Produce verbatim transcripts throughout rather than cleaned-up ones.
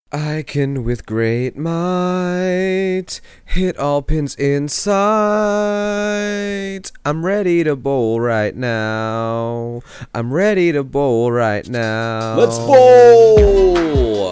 I can with great might hit all pins in sight. I'm ready to bowl right now. I'm ready to bowl right now. Let's bowl!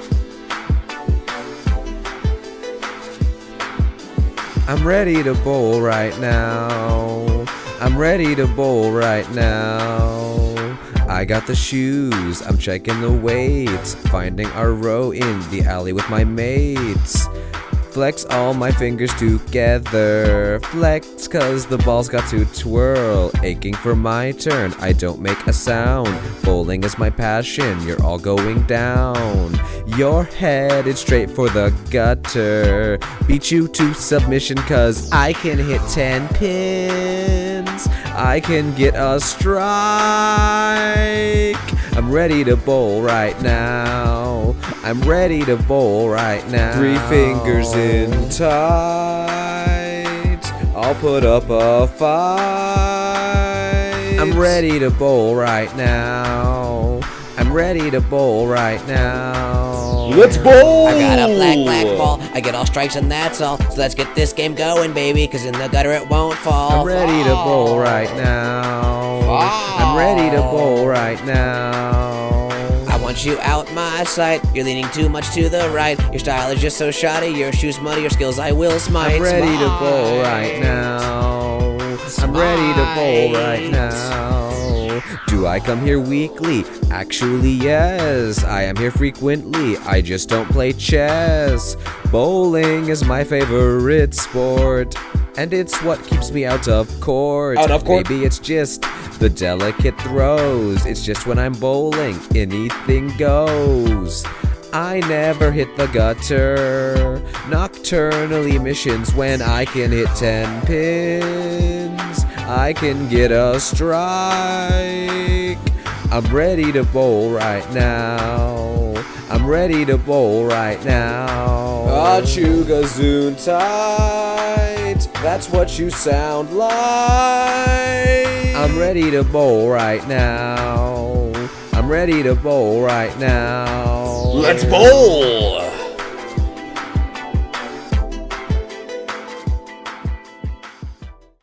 I'm ready to bowl right now. I'm ready to bowl right now. I got the shoes, I'm checking the weights, finding our row in the alley with my mates. Flex all my fingers together, flex cause the ball's got to twirl. Aching for my turn, I don't make a sound. Bowling is my passion, you're all going down. You're headed straight for the gutter. Beat you to submission cause I can hit ten pins. I can get a strike. I'm ready to bowl right now. I'm ready to bowl right now. Three fingers in tight. I'll put up a fight. I'm ready to bowl right now. I'm ready to bowl right now. Let's bowl! I got a black, black ball. I get all strikes and that's all. So let's get this game going, baby, cause in the gutter it won't fall. I'm ready to bowl right now. I'm ready to bowl right now. I want you out my sight. You're leaning too much to the right. Your style is just so shoddy. Your shoes muddy. Your skills I will smite. I'm ready Smite. to bowl right now. I'm ready to bowl right now. Do I come here weekly? Actually, yes. I am here frequently. I just don't play chess. Bowling is my favorite sport, and it's what keeps me out of court. Out of court. Maybe it's just the delicate throws. It's just when I'm bowling, anything goes. I never hit the gutter. Nocturnal emissions when I can hit ten pins. I can get a strike. I'm ready to bowl right now. I'm ready to bowl right now. Achugazoon tight. That's what you sound like. I'm ready to bowl right now. I'm ready to bowl right now. Let's bowl!